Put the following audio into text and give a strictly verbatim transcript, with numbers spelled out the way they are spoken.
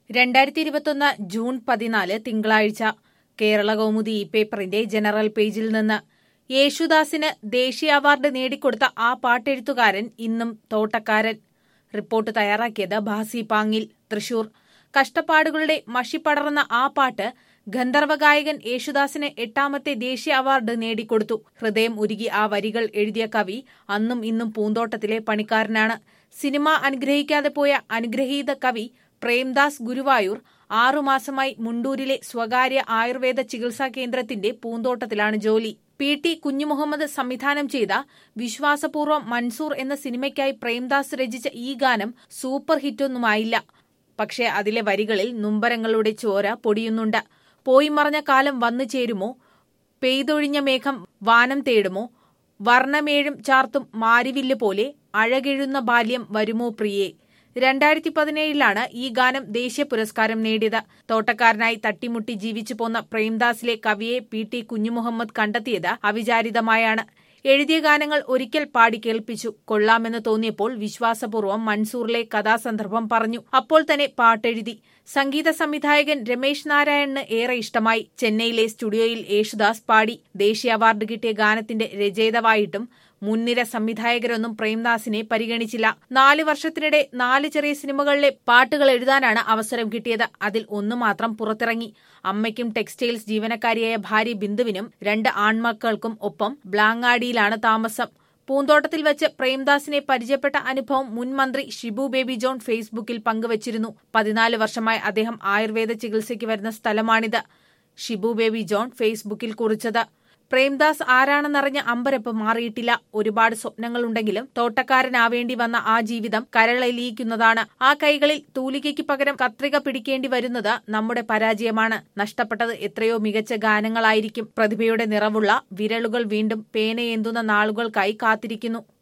രണ്ടായിരത്തി ഇരുപത്തൊന്ന് ജൂൺ പതിനാല് തിങ്കളാഴ്ച കേരള കൗമുദി ഈ പേപ്പറിന്റെ ജനറൽ പേജിൽ നിന്ന് യേശുദാസിന് ദേശീയ അവാർഡ് നേടിക്കൊടുത്ത ആ പാട്ടെഴുത്തുകാരൻ ഇന്നും തോട്ടക്കാരൻ. റിപ്പോർട്ട് തയ്യാറാക്കിയത് ഭാസി പാങ്ങിൽ, തൃശൂർ. കഷ്ടപ്പാടുകളുടെ മഷി പടർന്ന ആ പാട്ട് ഗന്ധർവഗായകൻ യേശുദാസിന് എട്ടാമത്തെ ദേശീയ അവാർഡ് നേടിക്കൊടുത്തു. ഹൃദയം ഉരുകി ആ വരികൾ എഴുതിയ കവി അന്നും ഇന്നും പൂന്തോട്ടത്തിലെ പണിക്കാരനാണ്. സിനിമ അനുഗ്രഹിക്കാതെ പോയ അനുഗ്രഹീത കവി പ്രേംദാസ് ഗുരുവായൂർ ആറുമാസമായി മുണ്ടൂരിലെ സ്വകാര്യ ആയുർവേദ ചികിത്സാ കേന്ദ്രത്തിന്റെ പൂന്തോട്ടത്തിലാണ് ജോലി. പി ടി കുഞ്ഞുമുഹമ്മദ് സംവിധാനം ചെയ്ത വിശ്വാസപൂർവ്വം മൻസൂർ എന്ന സിനിമയ്ക്കായി പ്രേംദാസ് രചിച്ച ഈ ഗാനം സൂപ്പർ ഹിറ്റൊന്നുമായില്ല. പക്ഷേ അതിലെ വരികളിൽ നൊമ്പരങ്ങളുടെ ചോര പൊടിയുന്നുണ്ട്. പോയി മറഞ്ഞ കാലം വന്നു ചേരുമോ, പെയ്തൊഴിഞ്ഞ മേഘം വാനം തേടുമോ, വർണ്ണമേഴും ചാർത്തും മാരിവില്ല് പോലെ അഴകെഴുന്ന ബാല്യം വരുമോ പ്രിയേ. രണ്ടായിരത്തി പതിനേഴിലാണ് ഈ ഗാനം ദേശീയ പുരസ്കാരം നേടിയത്. തോട്ടക്കാരനായി തട്ടിമുട്ടി ജീവിച്ചു പോന്ന പ്രേംദാസിലെ കവിയെ പി ടി കുഞ്ഞുമുഹമ്മദ് കണ്ടെത്തിയത് അവിചാരിതമായാണ്. എഴുതിയ ഗാനങ്ങൾ ഒരിക്കൽ പാടി കേൾപ്പിച്ചു. കൊള്ളാമെന്ന് തോന്നിയപ്പോൾ വിശ്വാസപൂർവ്വം മൻസൂറിലെ കഥാസന്ദർഭം പറഞ്ഞു. അപ്പോൾ തന്നെ പാട്ടെഴുതി. സംഗീത സംവിധായകൻ രമേശ് നാരായണന് ഏറെ ഇഷ്ടമായി. ചെന്നൈയിലെ സ്റ്റുഡിയോയിൽ യേശുദാസ് പാടി. ദേശീയ അവാർഡ് കിട്ടിയ ഗാനത്തിന്റെ രചയിതാവായിട്ടും മുൻനിര സംവിധായകരൊന്നും പ്രേംദാസിനെ പരിഗണിച്ചില്ല. നാല് വർഷത്തിനിടെ നാല് ചെറിയ സിനിമകളിലെ പാട്ടുകൾ എഴുതാനാണ് അവസരം കിട്ടിയത്. അതിൽ ഒന്നു മാത്രം പുറത്തിറങ്ങി. അമ്മയ്ക്കും ടെക്സ്റ്റൈൽസ് ജീവനക്കാരിയായ ഭാര്യ ബിന്ദുവിനും രണ്ട് ആൺമക്കൾക്കും ഒപ്പം ബ്ലാങ്ങാടിയിലാണ് താമസം. പൂന്തോട്ടത്തിൽ വെച്ച് പ്രേംദാസിനെ പരിചയപ്പെട്ട അനുഭവം മുൻ മന്ത്രി ഷിബു ബേബി ജോൺ ഫേസ്ബുക്കിൽ പങ്കുവച്ചിരുന്നു. പതിനാല് വർഷമായി അദ്ദേഹം ആയുർവേദ ചികിത്സയ്ക്ക് വരുന്ന സ്ഥലമാണിത്. ഷിബു ബേബി ജോൺ ഫേസ്ബുക്കിൽ കുറിച്ചത്. പ്രേംദാസ് ആരാണെന്നറിഞ്ഞ അമ്പരപ്പ് മാറിയിട്ടില്ല. ഒരുപാട് സ്വപ്നങ്ങളുണ്ടെങ്കിലും തോട്ടക്കാരനാവേണ്ടി വന്ന ആ ജീവിതം കരളലിയിക്കുന്നതാണ്. ആ കൈകളിൽ തൂലികയ്ക്ക് പകരം കത്രിക പിടിക്കേണ്ടി വരുന്നത് നമ്മുടെ പരാജയമാണ്. നഷ്ടപ്പെട്ടത് എത്രയോ മികച്ച ഗാനങ്ങളായിരിക്കും. പ്രതിഭയുടെ നിറവുള്ള വിരലുകൾ വീണ്ടും പേനയേന്തുന്ന നാളുകൾക്കായി കാത്തിരിക്കുന്നു.